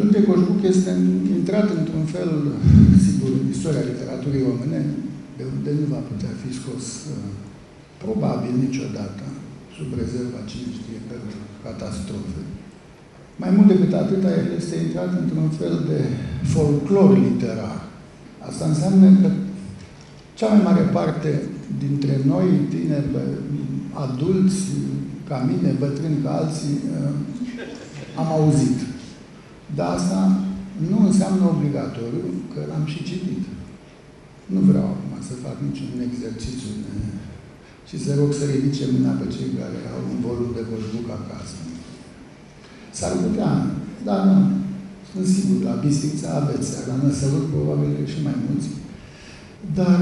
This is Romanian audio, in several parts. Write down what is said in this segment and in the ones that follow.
Dante Coșbuc este intrat într-un fel, sigur, în istoria literaturii române, de unde nu va putea fi scos, probabil niciodată, sub rezerva, cine știe, pe catastrofe. Mai mult decât atât, el este intrat într-un fel de folclor literar. Asta înseamnă că cea mai mare parte dintre noi, tineri, adulți, ca mine, bătrâni ca alții, am auzit. Dar asta nu înseamnă obligatoriu că l-am și citit. Nu vreau acum să fac niciun exercițiu și să rog să ridice mâna pe cei care au un volum de Coșbuc acasă. S-ar putea, dar nu. Sunt sigur, la Bistrița aveți, la Năsălut probabil că și mai mulți. Dar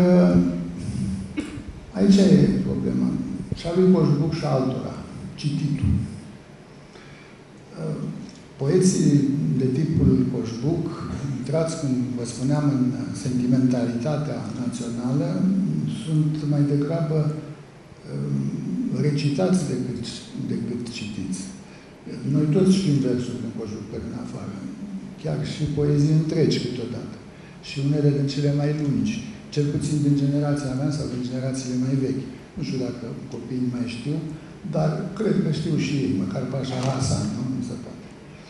aici e problema. Și a lui Coșbuc și altora. Cititul. Poeții de tipul Coșbuc, intrați, cum vă spuneam, în sentimentalitatea națională, sunt mai degrabă recitați decât citiți. Noi toți știm versuri în Coșbuc pe din afară. Chiar și poezii întregi câteodată. Și unele din cele mai lungi. Cel puțin din generația mea sau din generațiile mai vechi. Nu știu dacă copiii mai știu, dar cred că știu și ei, măcar Pașa Hasan, nu se poate.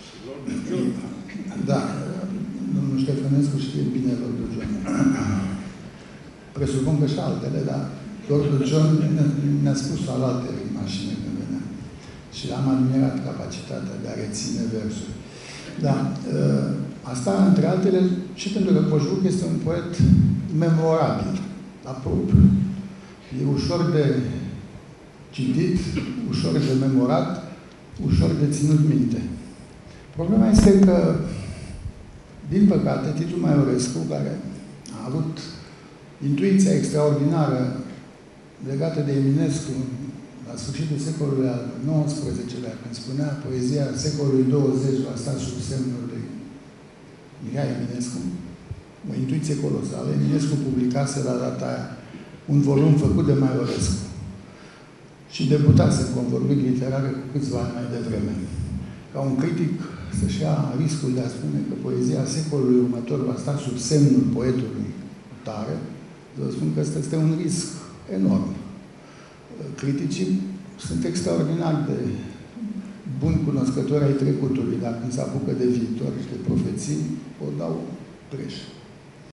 Da, domnul Ștefănescu știe bine Lordul John. Presupun că și altele, dar Lordul John ne-a spus alaltă în mașină când venea. Și am admirat capacitatea de a reține versuri. Da, asta, între altele, și pentru că Coșbuc este un poet memorabil, la propriu. E ușor de citit, ușor de memorat, ușor de ținut minte. Problema este că, din păcate, Titu Maiorescu, care a avut intuiția extraordinară legată de Eminescu la sfârșitul secolului al XIX-lea, când spunea poezia secolului 20 va sta sub semnul lui Mihai Eminescu, o intuiție colosală. Eminescu publicase la data aia un volum făcut de Maiorescu și debutase în convorbiri literare cu câțiva ani mai devreme. Ca un critic să-și ia riscul de a spune că poezia secolului următor va sta sub semnul poetului tare, vă spun că ăsta este un risc enorm. Criticii sunt extraordinar de buni cunoscători ai trecutului, dar când se apucă de viitor și de profeții, o dau greș.